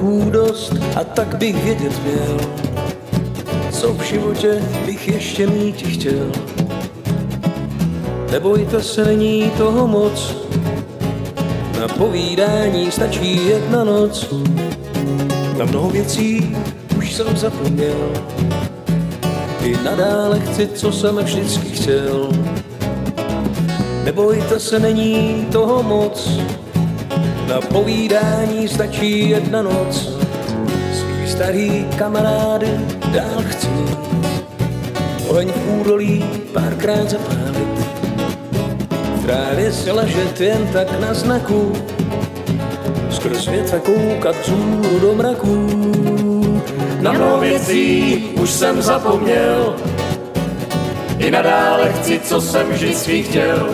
roků dost a tak bych vědět měl, co v životě bych ještě mít chtěl. Nebojte se, není toho moc, na povídání stačí jedna noc. Na mnoho věcí už jsem zapomněl, i nadále chci, co jsem vždycky chtěl. Nebojte se, není toho moc, na povídání stačí jedna noc. Svý starý kamarády dál chci mít, oheň v údolí párkrát zapálit, v trávě si ležet jen tak na znaku, skrz větve koukat vzhůru do mraků. Na mnoho věcí už jsem zapomněl, i nadále chci, co jsem vždycky chtěl.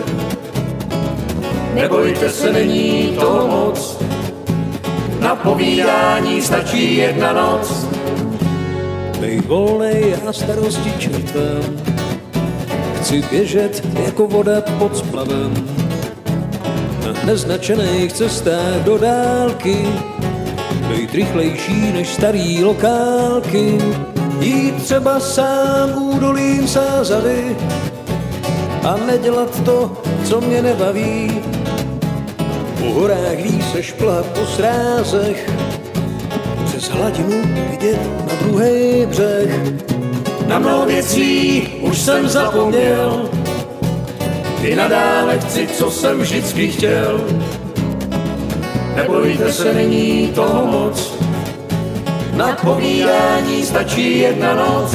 Nebojte se, není toho moc, na povídání stačí jedna noc. Bej volnej a starosti čertvem, chci běžet jako voda pod splavem, na neznačených cestách do dálky, bejt rychlejší než starý lokálky, jít třeba sám údolím Sázavy a nedělat to, co mě nebaví. Po horách ví se šplhat po srázech, přes hladinu vidět na druhý břeh. Na mnoho věcí už jsem zapomněl, i nadále chci, co jsem vždycky chtěl. Nebojte se, není toho moc, na povídání stačí jedna noc.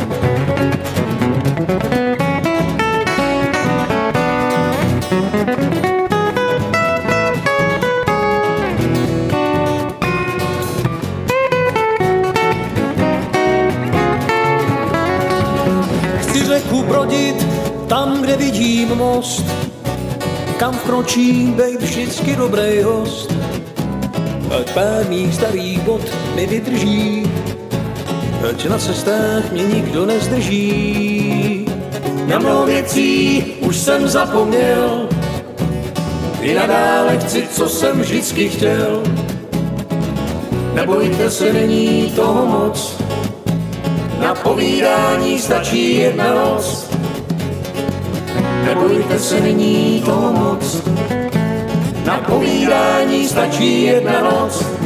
Chci řeku brodit tam, kde vidím most, kam vkročím, bejt vždycky dobrý host. Ať pár mých starých bot mi vydrží, ať na cestách mě nikdo nezdrží. Na mnoho věcí už jsem zapomněl, i nadále chci, co jsem vždycky chtěl. Nebojte se, není toho moc, na povídání stačí jedna noc. Nebojte se, není toho moc, na povídání stačí jedna noc.